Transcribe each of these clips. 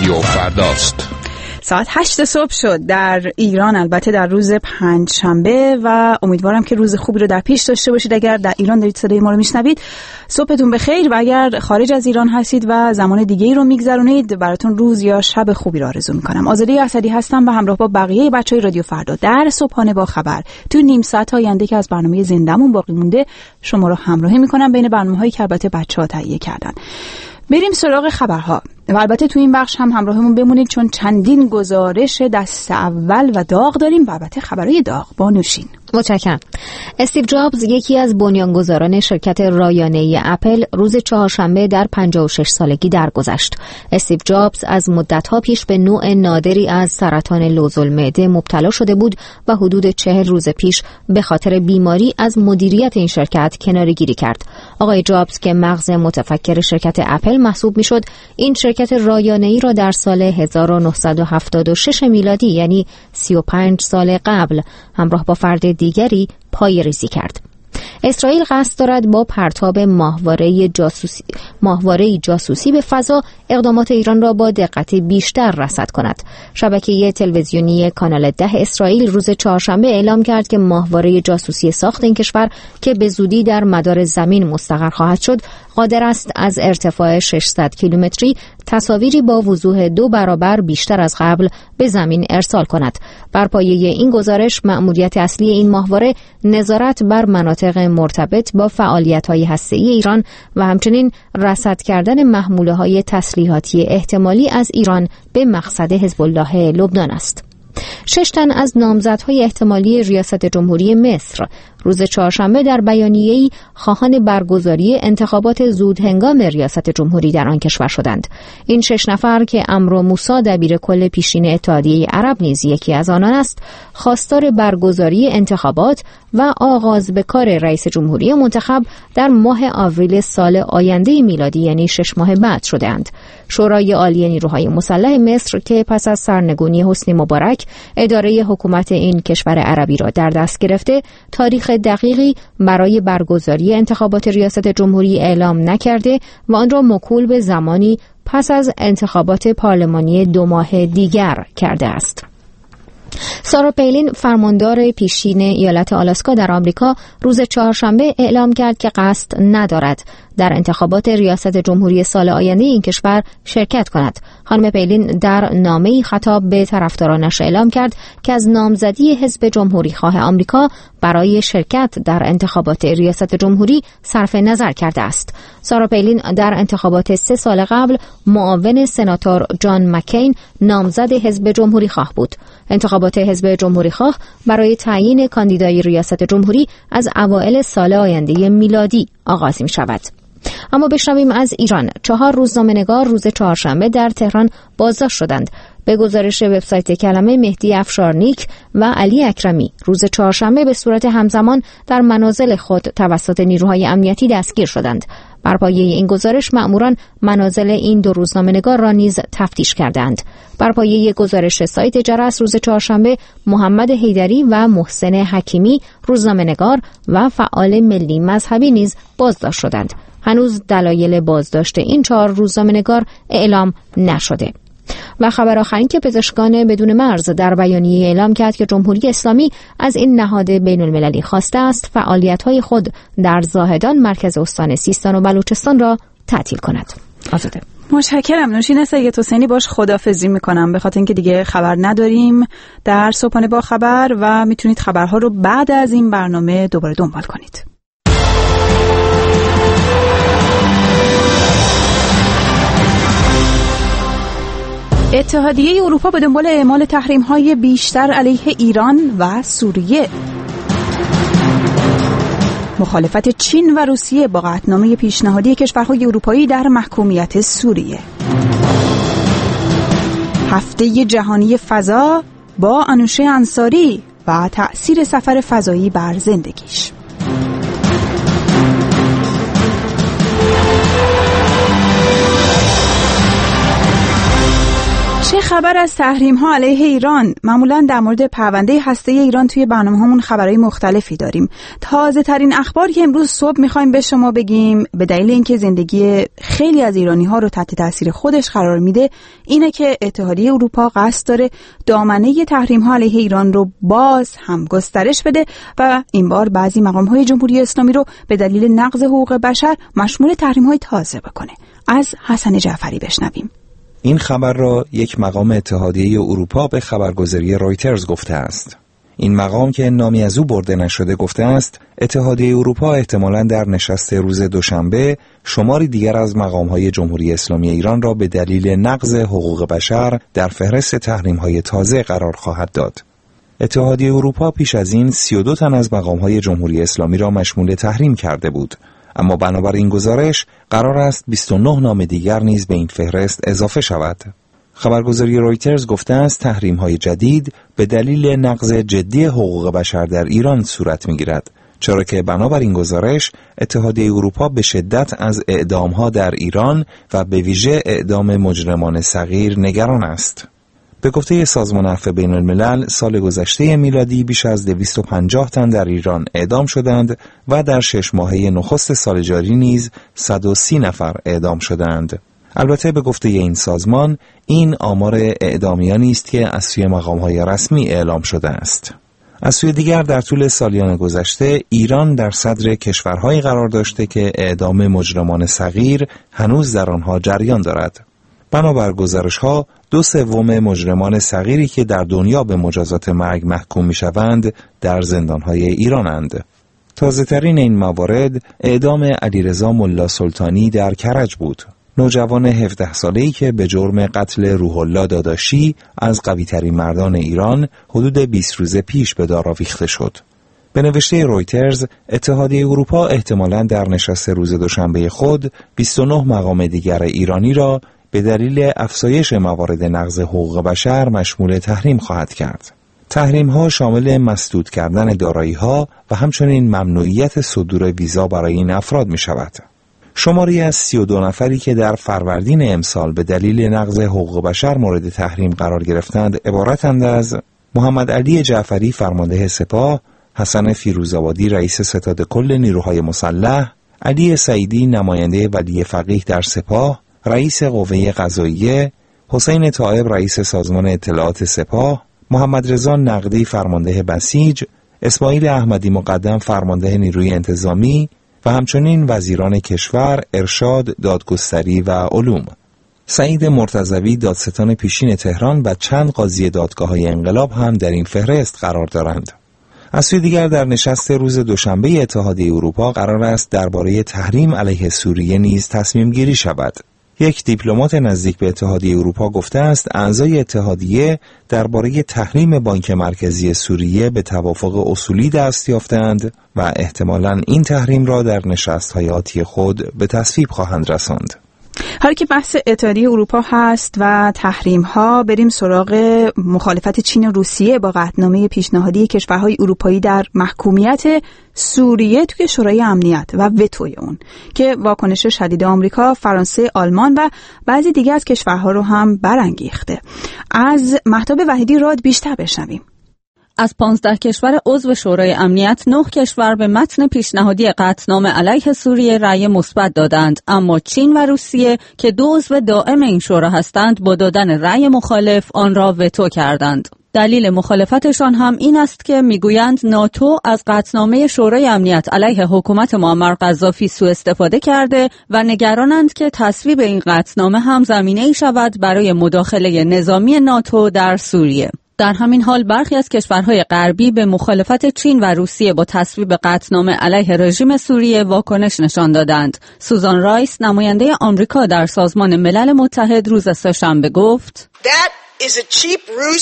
رادیو فرداست. ساعت 8 صبح شد در ایران، البته در روز پنجشنبه، و امیدوارم که روز خوبی رو در پیش داشته باشید. اگر در ایران دارید صدای ما رو میشنوید، صبحتون بخیر، و اگر خارج از ایران هستید و زمان دیگه‌ای رو میگذرونید، براتون روز یا شب خوبی رو آرزو میکنم. آزاده اسدی هستم و همراه با بقیه بچهای رادیو فردا در صبحانه با خبر تو نیم ساعت آینده که از برنامه زندمون باقی مونده شما رو همراهی میکنم بین برنامه‌هایی که البته بچه‌ها تهیه کردن. بریم سراغ خبرها و البته تو این بخش هم همراهمون بمونید چون چندین گزارش دست اول و داغ داریم و البته خبرهای داغ با نوشین. متشکرم. استیو جابز، یکی از بنیانگذاران شرکت رایانه‌ای اپل، روز چهارشنبه در 56 سالگی درگذشت. استیو جابز از مدت‌ها پیش به نوع نادری از سرطان لوزالمعده مبتلا شده بود و حدود 40 روز پیش به خاطر بیماری از مدیریت این شرکت کناره‌گیری کرد. آقای جابز که مغز متفکر شرکت اپل محسوب می‌شد، این شرکت رایانه‌ای را در سال 1976 میلادی، یعنی 35 سال قبل، همراه با فرد دیگری پایه‌ریزی کرد. اسرائیل قصد دارد با پرتاب ماهواره جاسوسی به فضا اقدامات ایران را با دقت بیشتر رصد کند. شبکه تلویزیونی کانال 10 اسرائیل روز چهارشنبه اعلام کرد که ماهواره جاسوسی ساخت این کشور که به زودی در مدار زمین مستقر خواهد شد، قادر است از ارتفاع 600 کیلومتری تصاویری با وضوح 2 برابر بیشتر از قبل به زمین ارسال کند. بر پایه این گزارش، مأموریت اصلی این ماهواره نظارت بر مناطق مرتبط با فعالیت‌های هسته‌ای ایران و همچنین رصد کردن محموله‌های تسلیحاتی احتمالی از ایران به مقصد حزب الله لبنان است. 6 تن از نامزدهای احتمالی ریاست جمهوری مصر روز چهارشنبه در بیانیه‌ای خواهان برگزاری انتخابات زودهنگام ریاست جمهوری در آن کشور شدند. این 6 نفر که عمرو موسی دبیر کل پیشین اتحادیه عرب نیز یکی از آنان است، خواستار برگزاری انتخابات و آغاز به کار رئیس جمهوری منتخب در ماه آوریل سال آینده میلادی، یعنی 6 ماه بعد شده‌اند. شورای عالی نیروهای مسلح مصر که پس از سرنگونی حسنی مبارک اداره حکومت این کشور عربی را در دست گرفته، تاریخ دقیقی برای برگزاری انتخابات ریاست جمهوری اعلام نکرده و آن را موکول به زمانی پس از انتخابات پارلمانی 2 ماه دیگر کرده است. سارا پالین، فرماندار پیشین ایالت آلاسکا در آمریکا، روز چهارشنبه اعلام کرد که قصد ندارد در انتخابات ریاست جمهوری سال آینده این کشور شرکت کند. خانم پالین در نامه‌ای خطاب به طرفدارانش اعلام کرد که از نامزدی حزب جمهوری خواه آمریکا برای شرکت در انتخابات ریاست جمهوری صرف نظر کرده است. سارا پالین در انتخابات 3 سال قبل معاون سناتور جان مکین نامزد حزب جمهوری خواه بود. انتخابات حزب جمهوری خواه برای تعیین کاندیدای ریاست جمهوری از اوایل سال آینده میلادی آغاز می شود. اما بشنویم از ایران. 4 روزنامه‌نگار روز چهارشنبه در تهران بازداشت شدند. به گزارش وبسایت کلمه، مهدی افشارنیک و علی اکرمی روز چهارشنبه به صورت همزمان در منازل خود توسط نیروهای امنیتی دستگیر شدند. بر پایه این گزارش مأموران منازل این 2 روزنامه‌نگار را نیز تفتیش کردند. بر پایه گزارش سایت جرس روز چهارشنبه محمد حیدری و محسن حکیمی روزنامه‌نگار و فعال ملی مذهبی نیز بازداشت شدند. هنوز دلایل بازداشت این 4 روزنامه‌نگار اعلام نشده. و خبر آخرین که پزشکان بدون مرز در بیانیه اعلام کرد که جمهوری اسلامی از این نهاد بین‌المللی خواسته است فعالیت‌های خود در زاهدان، مرکز استان سیستان و بلوچستان را تعطیل کند. آزاده. متشکرم. نوشین سید حسینی باش خداحافظی میکنم به خاطر اینکه دیگه خبر نداریم در صبحانه با خبر و میتونید خبرها رو بعد از این برنامه دوباره دنبال کنید. اتحادیه اروپا به دنبال اعمال تحریم‌های بیشتر علیه ایران و سوریه. مخالفت چین و روسیه با قطعنامه پیشنهادی کشورهای اروپایی در محکومیت سوریه. هفته جهانی فضا با انوشه انصاری و تأثیر سفر فضایی بر زندگیش. خبر از تحریم‌ها علیه ایران. معمولاً در مورد پرونده هسته‌ای ایران توی برنامه‌هامون خبرهای مختلفی داریم. تازه‌ترین اخباری که امروز صبح می‌خوایم به شما بگیم به دلیل اینکه زندگی خیلی از ایرانی‌ها رو تحت تاثیر خودش قرار میده، اینه که اتحادیه اروپا قصد داره دامنه تحریم‌ها علیه ایران رو باز هم گسترش بده و این بار بعضی مقام‌های جمهوری اسلامی رو به دلیل نقض حقوق بشر مشمول تحریم‌های تازه بکنه. از حسن جعفری بشنویم. این خبر را یک مقام اتحادیه اروپا به خبرگزاری رویترز گفته است. این مقام که نامی از او برده نشده گفته است اتحادیه اروپا احتمالاً در نشست روز دوشنبه شماری دیگر از مقام‌های جمهوری اسلامی ایران را به دلیل نقض حقوق بشر در فهرست تحریم‌های تازه قرار خواهد داد. اتحادیه اروپا پیش از این 32 تن از مقام‌های جمهوری اسلامی را مشمول تحریم کرده بود. اما بنابر این گزارش قرار است 29 نام دیگر نیز به این فهرست اضافه شود. خبرگزاری رویترز گفته است تحریم‌های جدید به دلیل نقض جدی حقوق بشر در ایران صورت می‌گیرد، چرا که بنابر این گزارش اتحادیه اروپا به شدت از اعدام‌ها در ایران و به ویژه اعدام مجرمان صغیر نگران است. به گفته سازمان عفو بین الملل سال گذشته میلادی بیش از 250 تن در ایران اعدام شدند و در 6 ماهه نخست سال جاری نیز 130 نفر اعدام شدند. البته به گفته این سازمان این آمار اعدامیانی است که از سوی مقام‌های رسمی اعلام شده است. از سوی دیگر در طول سالیان گذشته ایران در صدر کشورهایی قرار داشته که اعدام مجرمان صغیر هنوز در آنها جریان دارد. بنابر گزارش‌ها 2/3 مجرمان صغیری که در دنیا به مجازات مرگ محکوم می‌شوند در زندان‌های ایرانند. تازه‌ترین این موارد اعدام علیرضا ملا سلطانی در کرج بود، نوجوان 17 ساله‌ای که به جرم قتل روح الله داداشی از قوی‌ترین مردان ایران حدود 20 روز پیش به دار آویخته شد. به نوشته رویترز اتحادیه اروپا احتمالاً در نشست روز دوشنبه خود 29 مقام دیگر ایرانی را به دلیل افزایش موارد نقض حقوق بشر مشمول تحریم خواهد کرد. تحریم‌ها شامل مسدود کردن دارایی‌ها و همچنین ممنوعیت صدور ویزا برای این افراد می‌شود. شماری از 32 نفری که در فروردین امسال به دلیل نقض حقوق بشر مورد تحریم قرار گرفتند عبارتند از محمد علی جعفری فرمانده سپاه، حسن فیروزآبادی رئیس ستاد کل نیروهای مسلح، علی سعیدی نماینده ولی فقیه در سپاه، رئیس قوه قضاییه، حسین طائب رئیس سازمان اطلاعات سپاه، محمد رضا نقدی فرمانده بسیج، اسماعیل احمدی مقدم فرمانده نیروی انتظامی و همچنین وزیران کشور، ارشاد، دادگستری و علوم. سعید مرتضوی دادستان پیشین تهران و چند قاضی دادگاه‌های انقلاب هم در این فهرست قرار دارند. از سوی دیگر در نشست روز دوشنبه اتحادیه اروپا قرار است درباره تحریم علیه سوریه نیز تصمیم گیری شود. یک دیپلمات نزدیک به اتحادیه اروپا گفته است اعضای اتحادیه درباره تحریم بانک مرکزی سوریه به توافق اصولی دست یافتند و احتمالاً این تحریم را در نشست‌های آتی خود به تصویب خواهند رساند. حالا که بحث اتحادیه اروپا هست و تحریم‌ها، بریم سراغ مخالفت چین و روسیه با قطعنامه پیشنهادی کشورهای اروپایی در محکومیت سوریه توی شورای امنیت و وتوی اون که واکنش شدید آمریکا، فرانسه، آلمان و بعضی دیگه از کشورها رو هم برانگیخته. از مهتاب وحیدی راد بیشتر بشنویم. از 15 کشور عضو شورای امنیت 9 کشور به متن پیشنهادی قطعنامه علیه سوریه رأی مثبت دادند، اما چین و روسیه که 2 عضو دائم این شورا هستند با دادن رأی مخالف آن را وتو کردند. دلیل مخالفتشان هم این است که میگویند ناتو از قطعنامه شورای امنیت علیه حکومت معمر قذافی سوء استفاده کرده و نگرانند که تصویب این قطعنامه هم زمینه‌ای شود برای مداخله نظامی ناتو در سوریه. در همین حال برخی از کشورهای غربی به مخالفت چین و روسیه با تصویب قطعنامه علیه رژیم سوریه واکنش نشان دادند. سوزان رایس نماینده آمریکا در سازمان ملل متحد روز سه‌شنبه گفت: That is a cheap ruse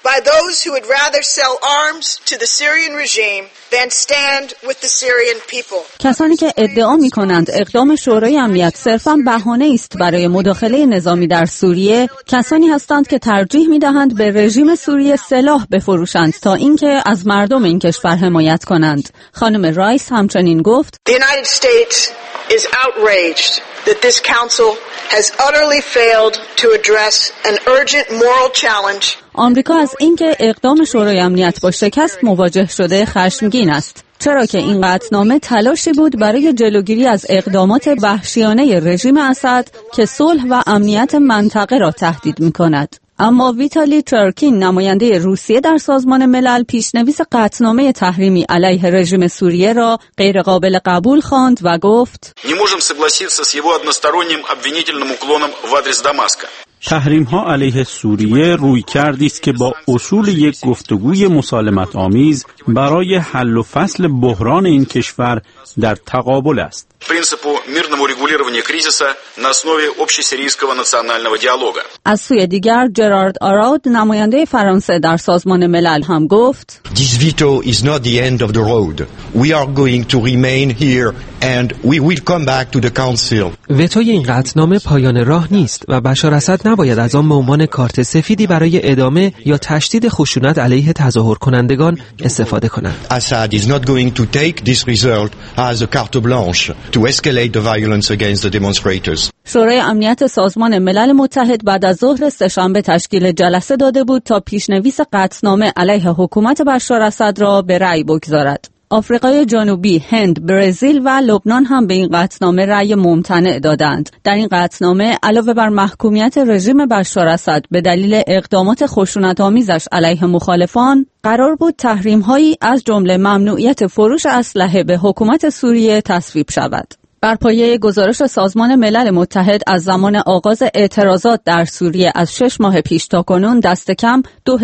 by those who would rather sell arms to the Syrian regime than stand with the Syrian people. کسانی که ادعا می‌کنند اقدام شورای امنیت صرفاً بهانه است برای مداخله نظامی در سوریه، کسانی هستند که ترجیح می‌دهند به رژیم سوریه سلاح بفروشند تا اینکه از مردم این کشور حمایت کنند. خانم رایس همچنین گفت: The United States is outraged that this council has utterly failed to address an urgent moral challenge. آمریکا از اینکه اقدام شورای امنیت با شکست مواجه شده خشمگین است، چرا که این قطعنامه تلاشی بود برای جلوگیری از اقدامات وحشیانه رژیم اسد که صلح و امنیت منطقه را تهدید می‌کند. اما ویتالی ترکین، نماینده روسیه در سازمان ملل، پیشنویس قطعنامه تحریمی علیه رژیم سوریه را غیرقابل قبول خواند و گفت: Не можем согласиться с его односторонним обвинительным уклоном в адрес Дамаска. تحریم‌ها علیه سوریه رویکردی است که با اصول یک گفتگوی مسالمت آمیز برای حل و فصل بحران این کشور در تقابل است. Принципу мирного урегулирования кризиса на основе общесирийского национального диалога. از سوی دیگر جرارد آراود، نماینده فرانسه در سازمان ملل، هم گفت: This veto is not the end of the road. We are going to remain here and we will come back to the council. وتوی این قطعنامه پایان راه نیست و بشار اسد نباید از آن به عنوان کارت سفیدی برای ادامه یا تشدید خشونت علیه تظاهر کنندگان استفاده کند. Assad is not going to take this result as a carte blanche to escalate the violence against the demonstrators. شورای امنیت سازمان ملل متحد بعد از ظهر سه‌شنبه تشکیل جلسه داده بود تا پیشنویس قطعنامه علیه حکومت بشار اسد را به رأی بگذارد. آفریقای جنوبی، هند، برزیل و لبنان هم به این قطعنامه رأی ممتنع دادند. در این قطعنامه علاوه بر محکومیت رژیم بشار اسد به دلیل اقدامات خشونت‌آمیزش علیه مخالفان، قرار بود تحریم‌هایی از جمله ممنوعیت فروش اسلحه به حکومت سوریه تصویب شود. بر پایه گزارش سازمان ملل متحد از زمان آغاز اعتراضات در سوریه از 6 ماه پیش تا کنون دست کم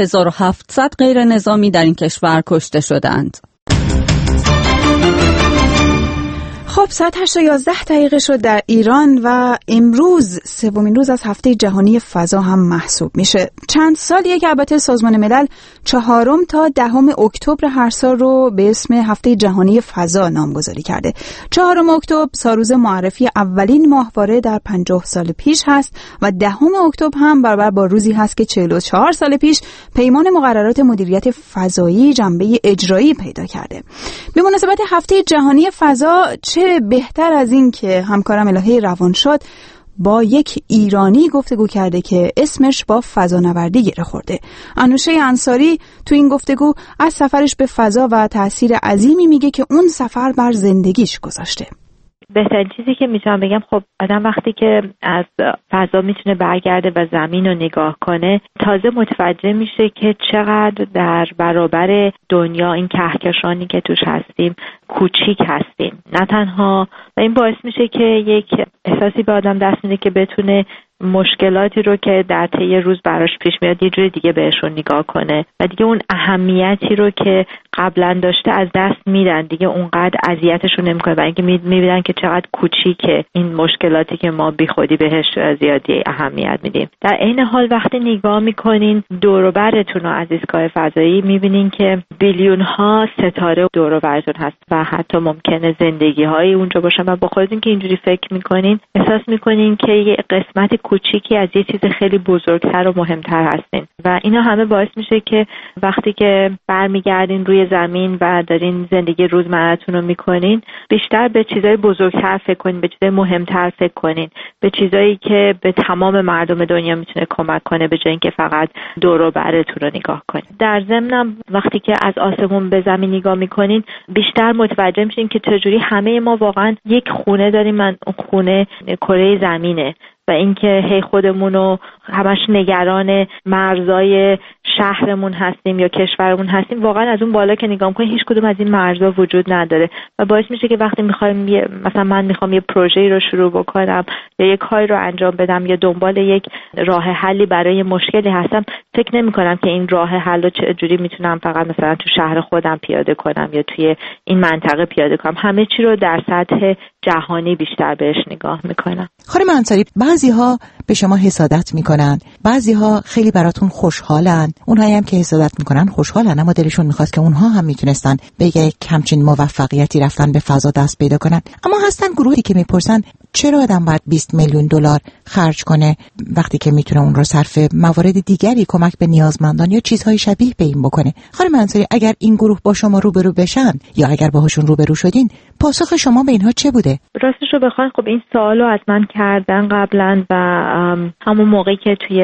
2700 غیر نظامی در این کشور کشته شدند. خب ساعت 8:11 شد در ایران و امروز سومین روز از هفته جهانی فضا هم محسوب میشه. چند سالیه که البته سازمان ملل 4 تا 10 اکتبر هر سال رو به اسم هفته جهانی فضا نامگذاری کرده. 4 اکتبر سالروز معرفی اولین ماهواره در 50 سال پیش هست و 10 اکتبر هم برابر با روزی هست که 44 سال پیش پیمان مقررات مدیریت فضایی جنبه اجرایی پیدا کرده. به مناسبت هفته جهانی فضا چه بهتر از این که همکارم الهه روانشاد با یک ایرانی گفتگو کرده که اسمش با فضانوردی گره خورده. انوشه انصاری تو این گفتگو از سفرش به فضا و تأثیر عظیمی میگه که اون سفر بر زندگیش گذاشته. بهترین چیزی که میتونم بگم، خب آدم وقتی که از فضا میتونه برگرده و زمین رو نگاه کنه، تازه متوجه میشه که چقدر در برابر دنیا این کهکشانی که توش هستیم کوچیک هستیم. نه تنها و این باعث میشه که یک احساسی به آدم دست میده که بتونه مشکلاتی رو که در طی روز براش پیش میاد یه جور دیگه بهشون نگاه کنه و دیگه اون اهمیتی رو که قبلا داشته از دست میدن، دیگه اونقدر اذیتشون نمیکنه و اینکه میبینن که چقدر کوچیکه این مشکلاتی که ما بیخودی بهش زیادی اهمیت میدیم. در عین حال وقتی نگاه میکنین دور و برتون از ایستگاه فضایی، میبینین که بیلیون ها ستاره دور و برتون هست و حتی ممکنه زندگی های اونجا باشن و با خودتون که اینجوری فکر میکنین احساس میکنین که یه قسمت کوچیکی از یه چیز خیلی بزرگتر و مهمتر هستین و اینا همه باعث میشه که وقتی که برمیگردین روی زمین و دارین زندگی روزمره‌تون رو میکنین، بیشتر به چیزای بزرگتر فکر کنین، به چیزای مهمتر فکر کنین، به چیزایی که به تمام مردم دنیا میتونه کمک کنه به جای اینکه فقط دور و برتون رو نگاه کنین. در ضمن وقتی که از آسمون به زمین نگاه میکنین، بیشتر متوجه میشین که چجوری همه ما واقعا یک خونه داریم، من اون خونه کره زمینه و اینکه هی خودمونو همش نگران مرزای شهرمون هستیم یا کشورمون هستیم، واقعا از اون بالا که نگاه کنیم هیچ کدوم از این مرزها وجود نداره و باعث میشه که وقتی میخوایم مثلا من میخوام یه پروژه‌ای رو شروع بکنم یا یه کاری رو انجام بدم یا دنبال یک راه حلی برای مشکلی هستم، فکر نمی‌کنم که این راه حل رو چجوری میتونم فقط مثلا تو شهر خودم پیاده کنم یا توی این منطقه پیاده کنم. همه چی رو در سطح جهانی بیشتر بهش نگاه میکنم. خانم انصاری، بعضی‌ها به شما حسادت میکنن، بعضی‌ها خیلی براتون خوشحالن، اونهایی هم که حسادت میکنن خوشحالن اما دلشون میخواست که اونها هم میتونستن به یک همچین موفقیتی رفتن به فضا دست پیدا کنن. اما هستن گروهی که میپرسن چرا آدم باید 20 میلیون دلار خرج کنه وقتی که میتونه اون رو صرف موارد دیگری کمک به نیازمندان یا چیزهای شبیه به این بکنه. خانم انصاری، اگر این گروه با شما روبرو بشن یا اگر باهاشون روبرو شدین، پاسخ شما به اینها چه بوده؟ راستش رو بخواین خب این سوالو از من کردن قبلا و همون موقعی که توی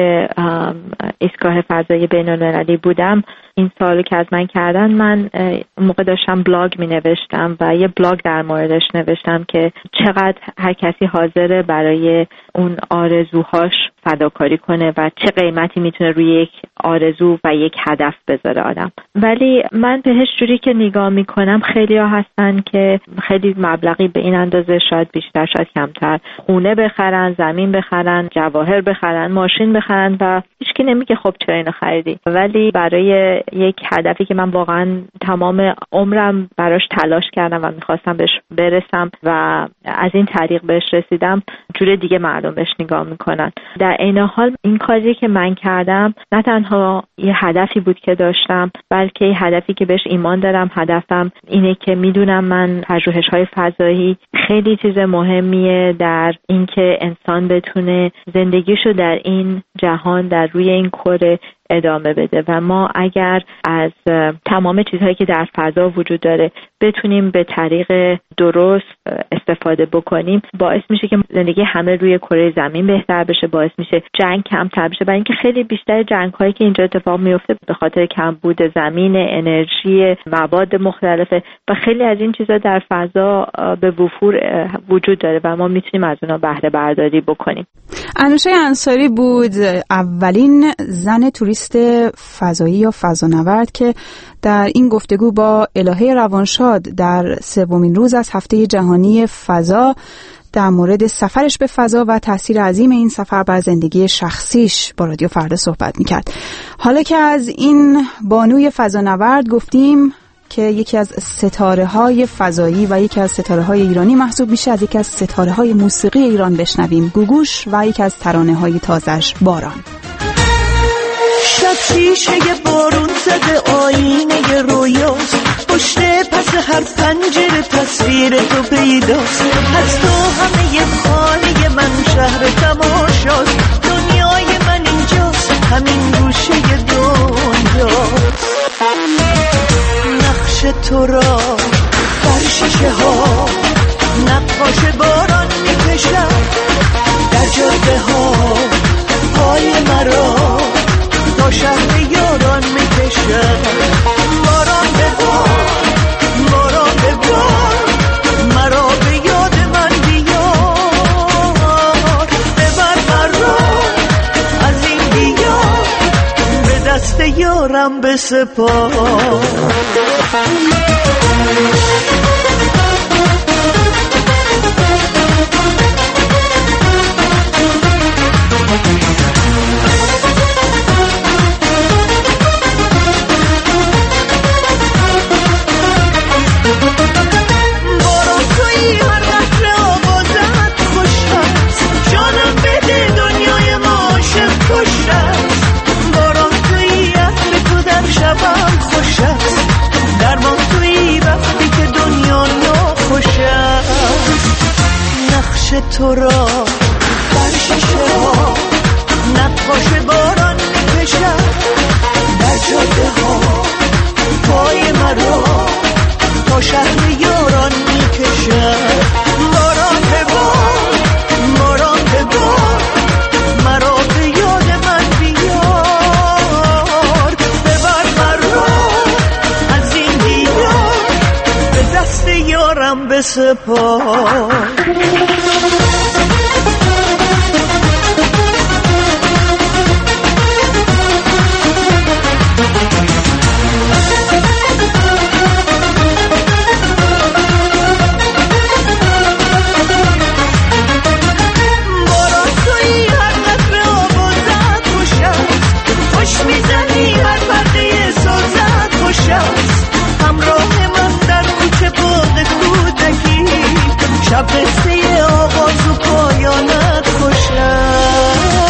ایستگاه فضایی بین‌المللی بودم این سوالو که از من کردن، من موقع داشتم بلاگ می نوشتم و یه بلاگ در موردش نوشتم که چقدر هر کسی حاضره برای اون آرزوهاش فداکاری کنه و چه قیمتی میتونه روی یک آرزو و یک هدف بذاره آدم. ولی من بهش جوری که نگاه میکنم خیلی ها هستن که خیلی مبلغی به این اندازه، شاید بیشتر شاید کمتر، خونه بخرن، زمین بخرن، جواهر بخرن، ماشین بخرن و هیچکی نمیگه خب چرا اینو خریدی. ولی برای یک هدفی که من واقعا تمام عمرم براش تلاش کردم و میخواستم بهش برسم و از این طریق بهش رسیدم، جور دیگه مردم بهش نگاه میکنن. در عین حال این کاری که من کردم نه تنها یه هدفی بود که داشتم، بلکه یه هدفی که بهش ایمان دارم. هدفم اینه که میدونم من پژوهش‌های فضایی خیلی چیز مهمیه در اینکه انسان بتونه زندگیشو در این جهان، در روی این کره ادامه بده و ما اگر از تمام چیزهایی که در فضا وجود داره بتونیم به طریق درست استفاده بکنیم، باعث میشه که زندگی همه روی کره زمین بهتر بشه، باعث میشه جنگ کمتر بشه، برای اینکه خیلی بیشتر جنگ‌هایی که اینجا اتفاق میفته به خاطر کمبود زمین، انرژی، مواد مختلفه و خیلی از این چیزا در فضا به وفور وجود داره و ما میتونیم از اونها بهره برداری بکنیم. انوشه انصاری بود اولین زن توریست فضایی یا فضانورد که در این گفتگو با الهه روانشاد در سومین روز از هفته جهانی فضا در مورد سفرش به فضا و تأثیر عظیم این سفر بر زندگی شخصیش با رادیو فردا صحبت میکرد. حالا که از این بانوی فضانورد گفتیم که یکی از ستاره‌های فضایی و یکی از ستاره‌های ایرانی محسوب میشه، از یکی از ستاره‌های موسیقی ایران بشنویم گوگوش و یکی از ترانه‌های تازه‌اش باران. شب شیشه بارون زده آینه رویاست، پشت پس هر پنجره تصویر تو پیداست، از تو همه خانه من شهر تماشاست، دنیای من اینجاست، همین گوشه دنیاست. نقش تو را بر شیشه ها نقاش باران میکشد، در جاده ها پای مرا تا شهر یاران میکشد. باران به بار، باران به بار، مرا به یاد من بیار، ببر مرا از این دیار، به دست یارم بسپار. تو را بر شیشه ها نقاش باران میکشد، در جاده ها پای مرا تا شهر یاران میکشد. باران به بار، باران به بار، مرا به یاد من بیار، ببر مرا از این دیار، به دست یارم بسپار. شب قصه آغاز و پایانت خوش است.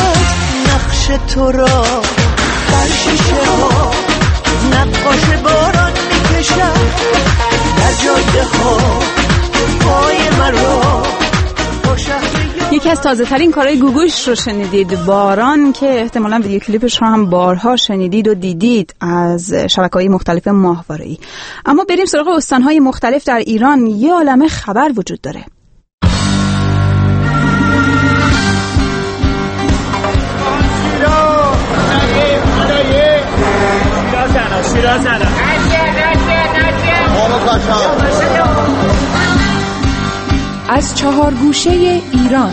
تو را در شیشه ها نقاش باران میکشم در جاده ها پای مرا. یکی از تازه ترین کارهای گوگوش رو شنیدید، باران، که احتمالاً ویدیو کلیپش رو هم بارها شنیدید و دیدید از شبکه‌های مختلف ماهواره‌ای. اما بریم سراغ استان‌های مختلف در ایران. یه عالمه خبر وجود داره. از 4 گوشه ایران.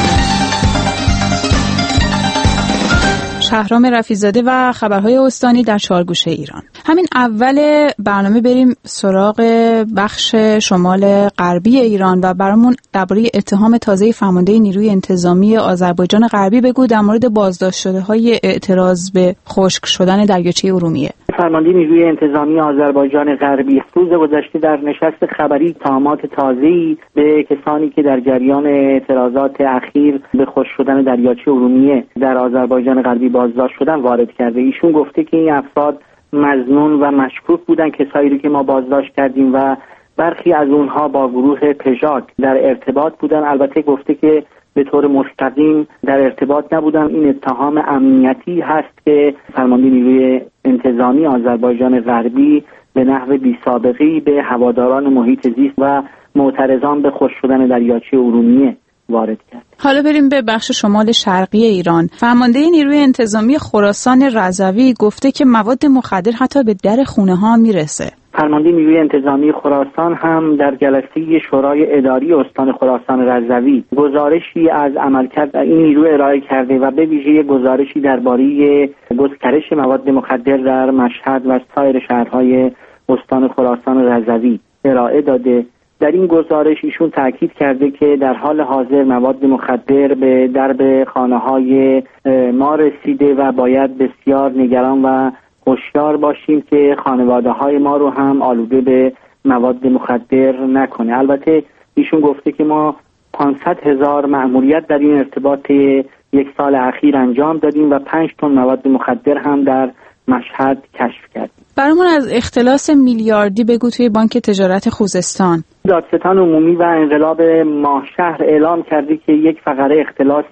شهرام رفیع‌زاده و خبرهای استانی در 4 گوشه ایران. همین اول برنامه بریم سراغ بخش شمال غربی ایران و برامون درباره اتهام تازه فرمانده نیروی انتظامی آذربایجان غربی بگو در مورد بازداشت شده‌های اعتراض به خشک شدن دریاچه ارومیه. فرمانده نیروی انتظامی آذربایجان غربی روز گذشته در نشست خبری اتهامات تازه‌ای به کسانی که در جریان اعتراضات اخیر به خشک شدن دریاچه ارومیه در آذربایجان غربی بازداشت شدن وارد کرده. ایشون گفته که این افراد مظنون و مشکوک بودن، کسایی رو که ما بازداشت کردیم و برخی از اونها با گروه پژاک در ارتباط بودن. البته گفته که به طور مستقیم در ارتباط نبودن. این اتهام امنیتی هست که فرمانده نیروی انتظامی آذربایجان غربی به نحو بی‌سابقه‌ای به هواداران محیط زیست و معترضان به خشک شدن دریاچه ارومیه وارد کرد. حالا بریم به بخش شمال شرقی ایران. فرمانده نیروی انتظامی خراسان رضوی گفته که مواد مخدر حتی به در خونه ها میرسه. فرمانده نیروی انتظامی خراسان هم در جلسه شورای اداری استان خراسان رضوی گزارشی از عملکرد این نیرو ارائه کرده و به ویژه گزارشی درباره گسترش مواد مخدر در مشهد و سایر شهرهای استان خراسان رضوی ارائه داده. در این گزارش ایشون تاکید کرده که در حال حاضر مواد مخدر به درب خانه‌های ما رسیده و باید بسیار نگران و هوشیار باشیم که خانواده‌های ما رو هم آلوده به مواد مخدر نکنه. البته ایشون گفته که ما 500,000 مأموریت در این ارتباط 1 سال اخیر انجام دادیم و 5 تن مواد مخدر هم در مشهد کشف کردیم. برامون از اختلاس میلیاردی بگو توی بانک تجارت خوزستان. دادستان عمومی و انقلاب ماهشهر اعلام کرده که یک فقره اختلاس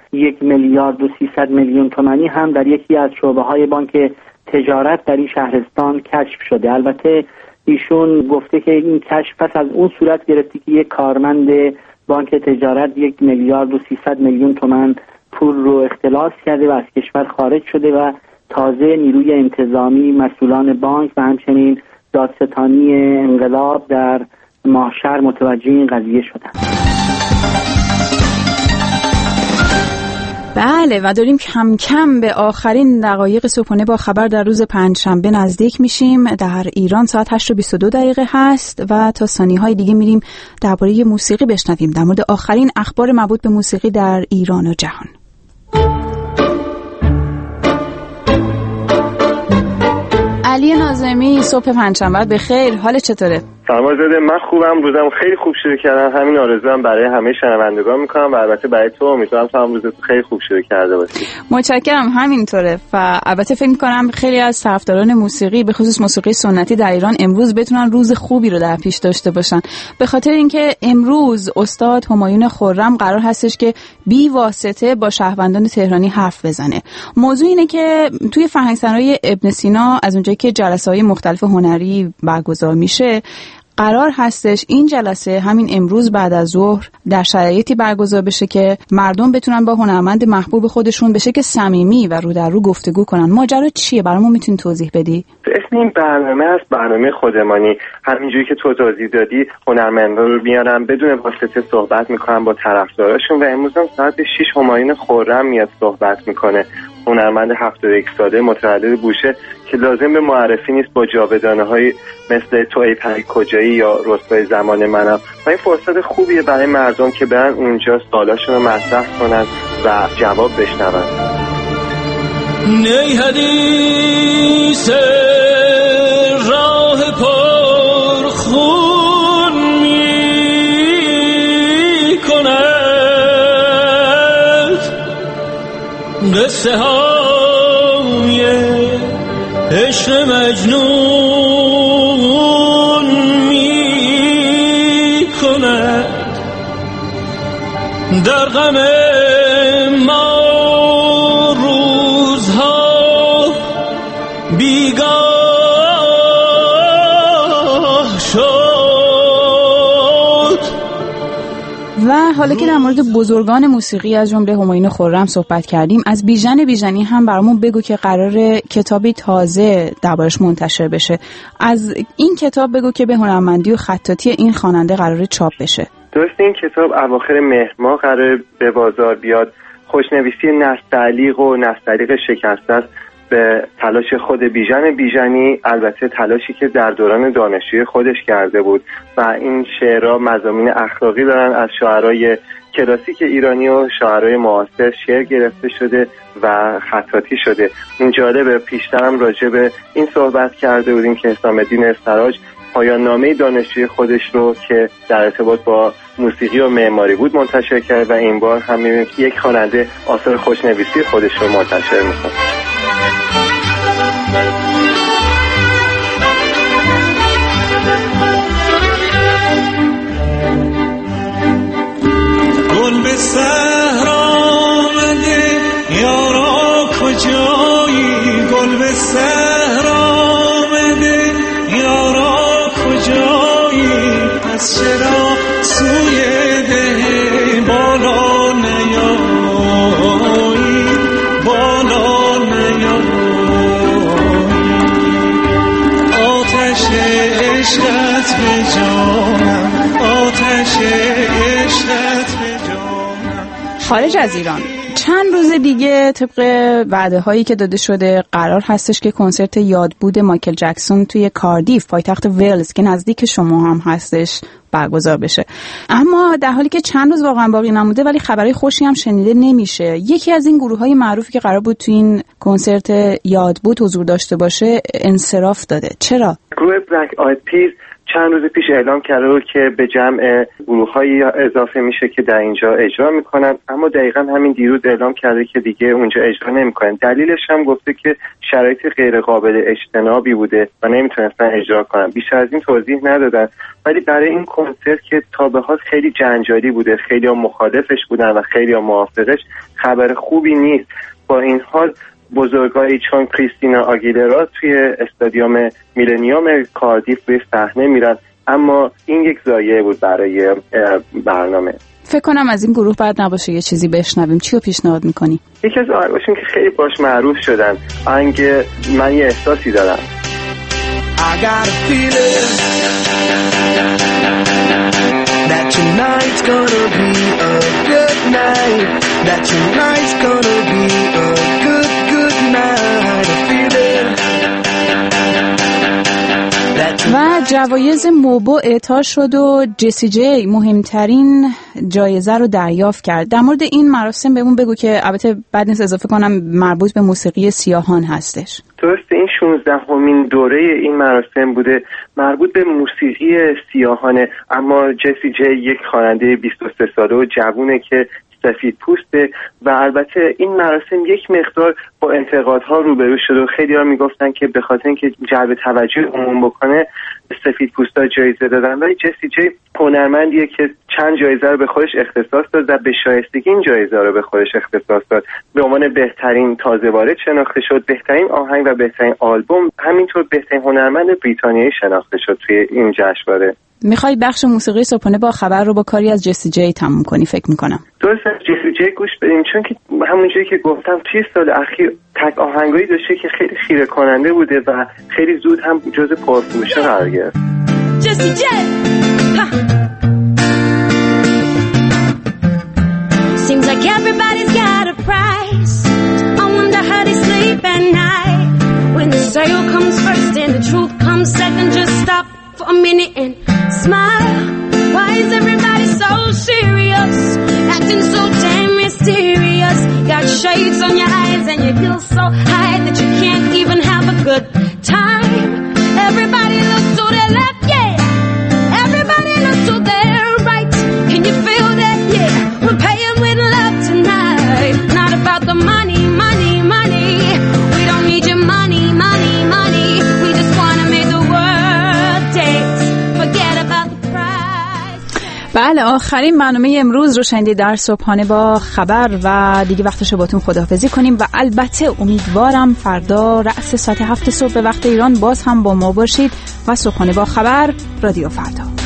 1,300,000,000 تومانی هم در یکی از شعبه‌های بانک تجارت در این شهرستان کشف شده. البته ایشون گفته که این کشف پس از اون صورت گرفته که یک کارمند بانک تجارت 1,300,000,000 تومان پول رو اختلاس کرده و از کشور خارج شده و تازه نیروی انتظامی، مسئولان بانک و همچنین دادستانی انقلاب در ماهشهر متوجه این قضیه شدند. بله و داریم کم کم به آخرین دقایق صبحانه با خبر در روز پنجشنبه نزدیک میشیم. در ایران ساعت 8:22 هست و تا ثانیه‌های دیگه میریم درباره موسیقی بشنویم در مورد آخرین اخبار مربوط به موسیقی در ایران و جهان. علی ناظمی، صبح پنجشنبه بخیر، حالت چطوره؟ سلام زاده، من خوبم، روزم خیلی خوب شروع کردم. همین آرزوام برای همه شنوندگان میکنم و البته برای تو. امیدوارم تو هم روزت خیلی خوب شروع کرده باشی. متشکرم، همینطوره. و البته فکر میکنم خیلی از طرفداران موسیقی به خصوص موسیقی سنتی در ایران امروز بتونن روز خوبی رو در پیش داشته باشن، به خاطر اینکه امروز استاد همایون خرم قرار هستش که بی واسطه با شهروندان تهرانی حرف بزنه. موضوع اینه که توی فرهنگسرای ابن سینا از اونجایی که جلسه‌های مختلف هنری برگزار میشه، قرار هستش این جلسه همین امروز بعد از ظهر در شرایطی برگزار بشه که مردم بتونن با هنرمند محبوب خودشون به شکل صمیمی و رو در رو گفتگو کنن. ماجرا چیه؟ برامون میتونی توضیح بدی؟ اسم این برنامه از برنامه خودمانی. همینجوری که تو توضیح دادی، هنرمندا رو میارن بدون واسطه صحبت میکنن با طرفداراشون و امروز هم ساعت 6 همایون خرم میاد صحبت میکنه. هنرمند 71 ساله متولد بوشه که لازم به معرفی نیست، با جاودانه‌های مثل تو ای پری کجایی یا رستای زمان منم و این فرصت خوبیه برای مردم که برن اونجا سوالاشون رو مطرح کنن و جواب بشنون. نی حدیث راه پر خون می کند قصه ها عشق مجنون می کند در غم ما روزها بیگاه شد. و حالا که در مورد بزرگان موسیقی از جمله همایون خرم صحبت کردیم، از بیژن بیژنی هم برامون بگو که قرار کتابی تازه دربارش منتشر بشه. از این کتاب بگو که به هنرمندی و خطاطی این خواننده قراره چاپ بشه. درسته، این کتاب اواخر مهر ماه قرار به بازار بیاد. خوشنویسی نستعلیق و نستعلیق شکسته است به تلاش خود بیژن بیژنی، البته تلاشی که در دوران دانشجویی خودش کرده بود و این شعرها مضامین اخلاقی دارن، از شاعرای کلاسیک ایرانی و شاعرای معاصر شعر گرفته شده و خطاطی شده. این جالبه، پیشترم راجع به این صحبت کرده بودیم که حسام الدین سراج پایان نامه دانشجویی خودش رو که در ارتباط با موسیقی و معماری بود منتشر کرد و این بار هم می‌بینیم که یک خواننده آثار خوشنویسی خودش رو منتشر می‌کنه. گل به صحرا آمده یارا کجایی، گل به صحرا آمده یارا کجایی، پس چرا سوی ده بالا نیایی، بالا نیایی، آتش عشقت به جانم، آتش عشقت به جانم. خارج از ایران چند روز دیگه طبق وعده هایی که داده شده قرار هستش که کنسرت یادبود مایکل جکسون توی کاردیف پایتخت ولز که نزدیک شما هم هستش برگزار بشه. اما در حالی که چند روز واقعا باقی نمونده ولی خبرهای خوشی هم شنیده نمیشه. یکی از این گروه‌های معروفی که قرار بود تو این کنسرت یادبود حضور داشته باشه انصراف داده. چرا؟ گروه بلک آید پیز چند روز پیش اعلام کرده بود که به جمع گروه‌هایی اضافه میشه که در اینجا اجرا میکنن، اما دقیقاً همین دیروز اعلام کرده که دیگه اونجا اجرا نمیکنن. دلیلش هم گفته که شرایط غیر قابل اجتنابی بوده و نمیتونستن اجرا کنن. بیشتر از این توضیح ندادن، ولی برای این کنسرت که تا به حال خیلی جنجالی بوده، خیلی‌ها مخالفش بودن و خیلی‌ها موافقش، خبر خوبی نیست. با این حال بزرگایی چون کریستینا آگیلرا توی استادیوم میلنیوم کاردیف به صحنه میرن، اما این یک ضایعه بود برای برنامه. فکر کنم از این گروه بعد نباشه یه چیزی بشنویم. چی رو پیشنهاد میکنی؟ یکی از آهنگاشون که خیلی باش معروف شدن، آهنگ من یه احساسی دارم. I got a feeling that tonight's gonna be a good night, that tonight's gonna be a good night, a feeling. و جوایز موبو اعطا شد و جسی جی مهمترین جایزه رو دریافت کرد. در مورد این مراسم بهمون بگو که البته بعد نیست اضافه کنم مربوط به موسیقی سیاهان هستش. درسته، این 16مین دوره این مراسم بوده، مربوط به موسیقی سیاهانه، اما جسی جی یک خواننده 23 ساله و جوونه که سفید پوسته و البته این مراسم یک مقدار با انتقادها روبرو شد و خیلی ها میگفتن که به خاطر اینکه جلب توجه عموم بکنه سفید پوستا جایزه دادن، ولی جسی جی هنرمندیه که چند جایزه رو به خودش اختصاص داد و به شایستگی این جایزه رو به خودش اختصاص داد. به عنوان بهترین تازه وارد شناخته شد، بهترین آهنگ و بهترین آلبوم، همینطور بهترین هنرمند بریتانیایی شناخته شد توی این جشنواره. میخوای بخش موسیقی صبحانه با خبر رو با کاری از جسی جی تموم کنی فکر میکنم. درست، از جسی جی گوش بدیم، چون که همونجوری که گفتم توی سال اخیر تک آهنگایی داشته که خیلی خیره کننده بوده و خیلی زود هم جز پرفروشه قرار گرفت. جسی جی Seems like everybody's got a price. I wonder how they sleep at night. When the sale comes first and the truth comes second, just stop for a minute and smile. Why is everybody so serious, acting so damn mysterious? Got shades on your eyes and your heels so high that you can't even have a good time. Everybody looks to their left, yeah. Everybody looks to their right. Can you feel that? Yeah, we're paying with love tonight. Not about the money, money, money. We don't need your money, money, money. بله، آخرین برنامه امروز رو شنیدید در صبحانه با خبر و دیگه وقتشه باتون خداحافظی کنیم و البته امیدوارم فردا رأس ساعت 7 صبح به وقت ایران باز هم با ما باشید و صبحانه با خبر رادیو فردا.